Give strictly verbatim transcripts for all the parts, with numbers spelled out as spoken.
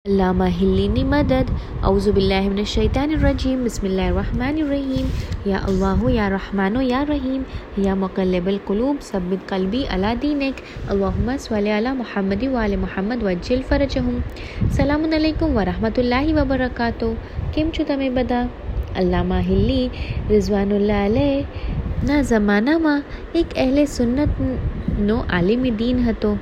अल्लामा हिल्लीनी मदद औज़ुबिल्लाहि मिनश्शैतानिर्रजीम बिस्मिल्लाहिर्रहमानिर्रहीम या अल्लाहु या रहमानो या रहीम या मुक़ल्लिबल क़ुलूब सब्बित क़ल्बी अला दीनिक अल्लाहुम्मा स्वल्लि अला मुहम्मद व आलि मुहम्मद वज्जिल फ़रजहुम। सलामुन अलैकुम व रहमतुल्लाहि व बरकातुहू। केम छो तमे बधा? अल्लामा हिल्ली रिज़वानुल्लाह अलैहના જમાનામાં એક અહેલે સુન્નતનો આલિમી દીન હતો.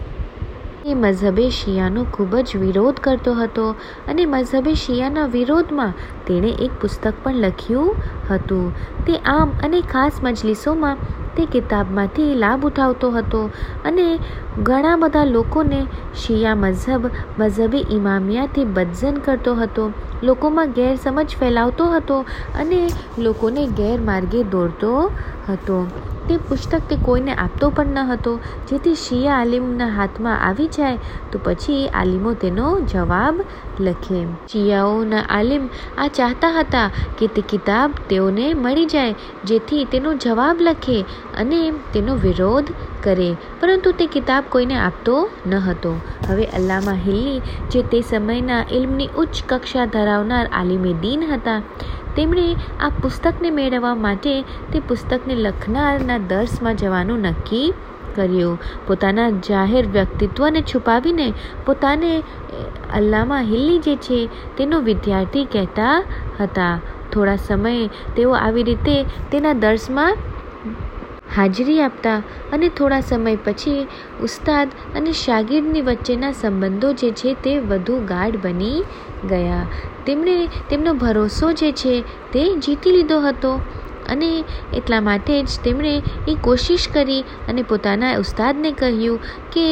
એ મઝહબે શિયાનો ખૂબ જ વિરોધ કરતો હતો અને મઝહબે શિયાના વિરોધમાં તેણે એક પુસ્તક પણ લખ્યું હતું. તે આમ અને ખાસ મજલિસોમાં તે કિતાબમાંથી લાભ ઉઠાવતો હતો અને ઘણા બધા લોકોને શિયા મઝહબ મઝહબે ઇમામિયાથી બદઝન કરતો હતો. લોકોમાં ગેરસમજ ફેલાવતો હતો અને લોકોને ગેરમાર્ગે દોરતો હતો. તે પુસ્તક તે કોઈને આપતો પણ ન હતો, જેથી શિયા આલિમના હાથમાં આવી જાય તો પછી આલિમો તેનો જવાબ લખે. શિયાઓના આલિમ આ ચાહતા હતા કે તે કિતાબ તેઓને મળી જાય, જેથી તેનો જવાબ લખે અને તેનો વિરોધ કરે, પરંતુ તે કિતાબ કોઈને આપતો ન હતો. હવે અલ્લામા હિલ્લી, જે તે સમયના ઇલ્મની ઉચ્ચ કક્ષા ધરાવનાર આલિમે દીન હતા, તેમણે આ પુસ્તકને મેળવવા માટે તે પુસ્તકને લખનારના દર્સમાં જવાનું નક્કી કર્યું. પોતાના જાહેર વ્યક્તિત્વને છુપાવીને પોતાને અલ્લામા હિલ્લી જે છે તેનો વિદ્યાર્થી કહેતા હતા. થોડા સમય તેઓ આવી રીતે તેના દર્સમાં હાજરી આપતા અને થોડા સમય પછી ઉસ્તાદ અને શાગિર્દની વચ્ચેના સંબંધો જે છે તે વધુ ગાઢ બની ગયા. તેમણે તેમનો ભરોસો જે છે તે જીતી લીધો હતો અને એટલા માટે જ તેમણે એ કોશિશ કરી અને પોતાના ઉસ્તાદને કહ્યું કે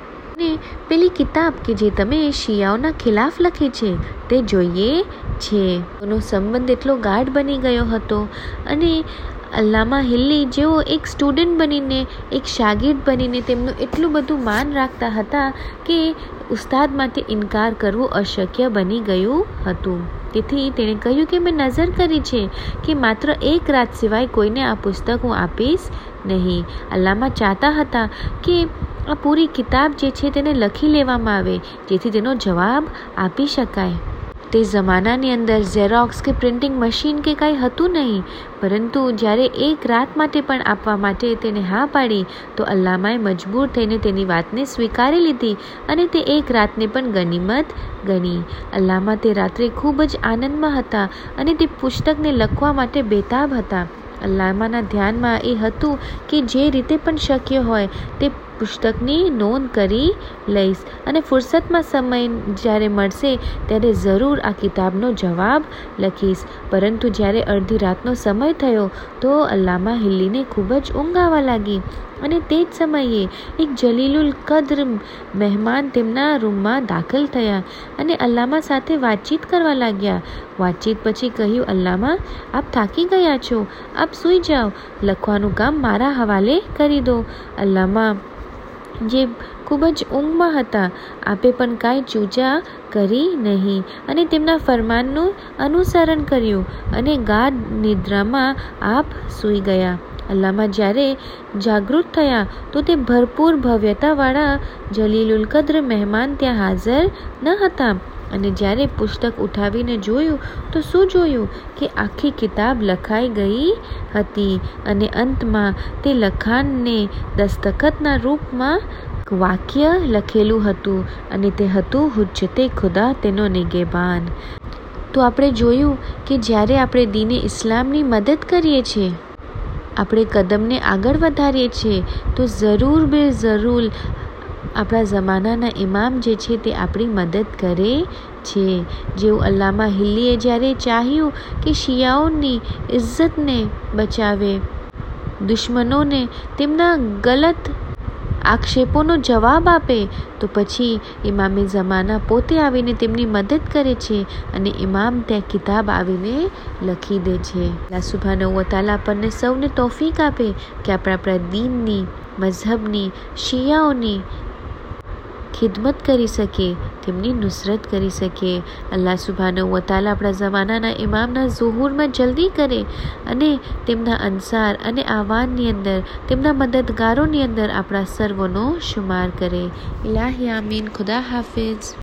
પેલી કિતાબ કે જે તમે શિયાઓના ખિલાફ લખી છે તે જોઈએ છે. એનો સંબંધ એટલો ગાઢ બની ગયો હતો અને અલ્લામા હિલ્લી જેઓ એક સ્ટુડન્ટ બનીને, એક શાગિર્દ બનીને તેમનું એટલું બધું માન રાખતા હતા કે ઉસ્તાદમાંથી ઇનકાર કરવું અશક્ય બની ગયું હતું. તેથી તેણે કહ્યું કે મેં નઝર કરી છે કે માત્ર એક રાત સિવાય કોઈને આ પુસ્તક હું આપીશ નહીં. અલ્લામા ચાહતા હતા કે આ પૂરી કિતાબ જે છે તેને લખી લેવામાં આવે, જેથી તેનો જવાબ આપી શકાય. તે જમાનાની અંદર ઝેરોક્સ કે પ્રિન્ટિંગ મશીન કે કાંઈ હતું નહીં, પરંતુ જ્યારે એક રાત માટે પણ આપવા માટે તેને હા પાડી તો અલ્લામાએ મજબૂર થઈને તેની વાતને સ્વીકારી લીધી અને તે એક રાતને પણ ગનીમત ગણી. અલ્લામા તે રાત્રે ખૂબ જ આનંદમાં હતા અને તે પુસ્તકને લખવા માટે બેતાબ હતા. અલ્લામાના ધ્યાનમાં એ હતું કે જે રીતે પણ શક્ય હોય તે પુસ્તકની નોંધ કરી લઈશ અને ફુરસતમાં સમય જ્યારે મળશે ત્યારે જરૂર આ કિતાબનો જવાબ લખીશ. પરંતુ જ્યારે અડધી રાતનો સમય થયો તો અલ્લામા હિલ્લીને ખૂબ જ ઊંઘ આવવા લાગી અને તે જ સમયે એક જલીલુલ કદ્ર મહેમાન તેમના રૂમમાં દાખલ થયા અને અલ્લામા સાથે વાતચીત કરવા લાગ્યા. વાતચીત પછી કહ્યું, અલ્લામા, આપ થાકી ગયા છો, આપ સૂઈ જાઓ, લખવાનું કામ મારા હવાલે કરી દો. અલ્લામા જે ખૂબ જ ઊંઘમાં હતા, આપે પણ કાંઈ ચૂચા કરી નહીં અને તેમના ફરમાનનું અનુસરણ કર્યું અને ગાઢ નિદ્રામાં આપ સૂઈ ગયા. અલ્લામા જ્યારે જાગૃત થયા તો તે ભરપૂર ભવ્યતાવાળા જલીલુલ કદ્ર મહેમાન ત્યાં હાજર ન હતા અને જ્યારે પુસ્તક ઉઠાવીને જોયું તો શું જોયું કે આખી કિતાબ લખાઈ ગઈ હતી અને અંતમાં તે લખાણને દસ્તખતના રૂપમાં વાક્ય લખેલું હતું અને તે હતું, હુજ્જતે ખુદા તેનો નિગેબાન. તો આપણે જોયું કે જ્યારે આપણે દીને ઇસ્લામની મદદ કરીએ છીએ, આપણે કદમને આગળ વધારીએ છીએ તો જરૂર બે જરૂર આપણા જમાનાના ઇમામ જે છે તે આપણી મદદ કરે છે. જેવું અલ્લામા હિલ્લીએ જ્યારે ચાહ્યું કે શિયાઓની ઇજ્જતને બચાવે, દુશ્મનોને તેમના ગલત આક્ષેપોનો જવાબ આપે, તો પછી ઇમામે જમાના પોતે આવીને તેમની મદદ કરે છે અને ઇમામ ત્યાં કિતાબ આવીને લખી દે છે. અલ્લાહ સુબ્હાનહુ વ તઆલા આપણને સૌને તૌફીક આપે કે આપણે આપણા દીનની, મઝહબની, શિયાઓની ખિદમત કરી શકીએ, તેમની નુસરત કરી શકીએ. અલ્લાહ સુબ્હાનહુ વ તઆલા આપણા જમાનાના ઇમામના ઝુહૂરમાં જલ્દી કરે અને તેમના અંસાર અને આવાનની અંદર, તેમના મદદગારોની અંદર આપણા સર્વનો શુમાર કરે. ઇલાહી આમીન. ખુદા હાફિઝ.